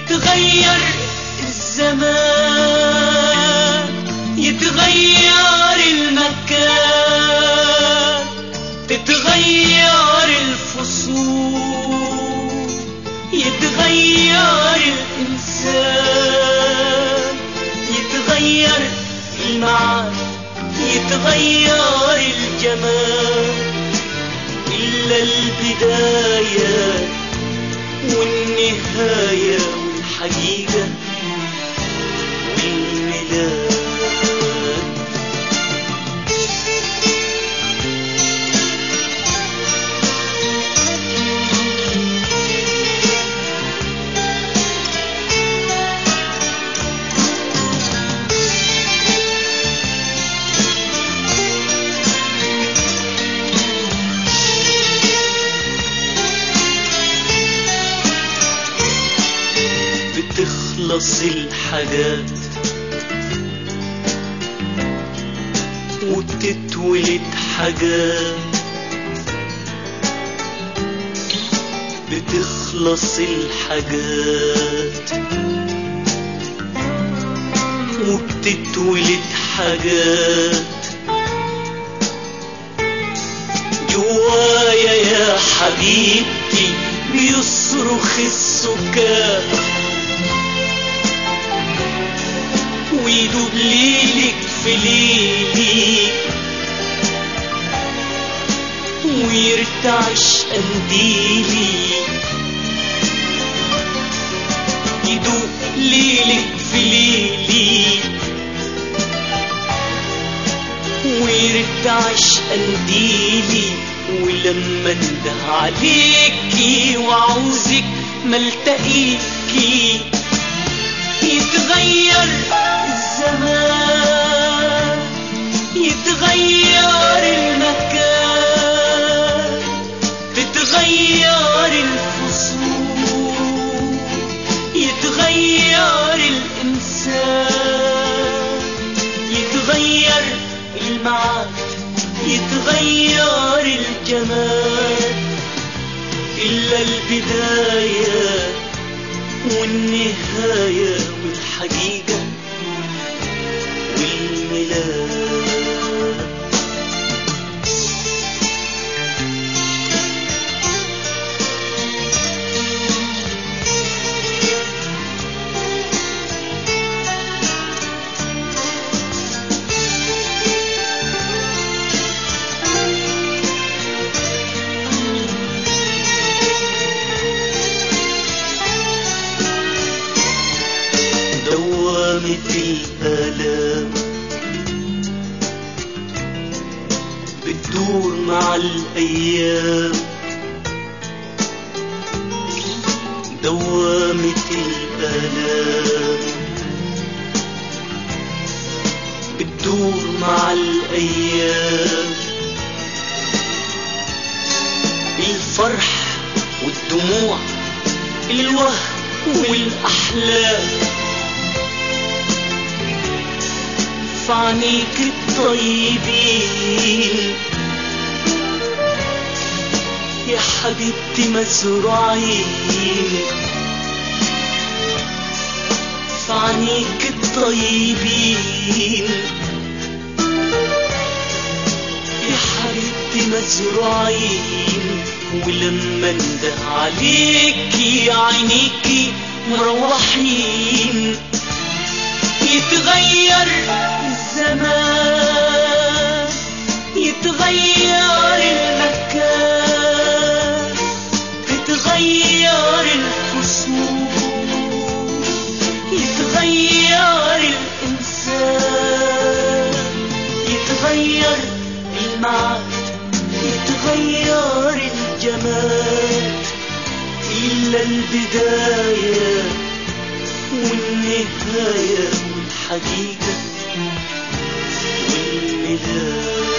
يتغير الزمان، يتغير المكان، تتغير الفصول، يتغير الإنسان، يتغير المعاد، يتغير الجمال، إلا البداية والنهاية والحقيقة والميلاد. بتخلص الحاجات وبتتولد حاجات، بتخلص الحاجات وبتتولد حاجات. جوايا يا حبيبتي بيصرخ السكات، ويدوب ليلك في ليلي، ويرتعش قنديلي. يدوب ليلك في ليلي، ويرتعش قنديلي. ولما انده عليكي وعوزك ملتقيكي، يتغير الزمان، يتغير المكان، تتغير الفصول، يتغير الإنسان، يتغير المعاد، يتغير الجمال، إلا البداية والنهاية والحقيقة والميلاد. دوامة الآلام بتدور مع الأيام، دوامة الآلام بتدور مع الأيام. الفرح والدموع، الوهم والأحلام، فعنيك الطيبين يا حبيبتي مزروعين، فعنيك الطيبين يا حبيبتي مزروعين. ولما انده عليكي عينيكي مروحين، يتغير الزمان، يتغير المكان، تتغير الفصول، يتغير الإنسان، يتغير المعاد، يتغير الجمال، إلا البداية والنهاية والحقيقة والميلاد.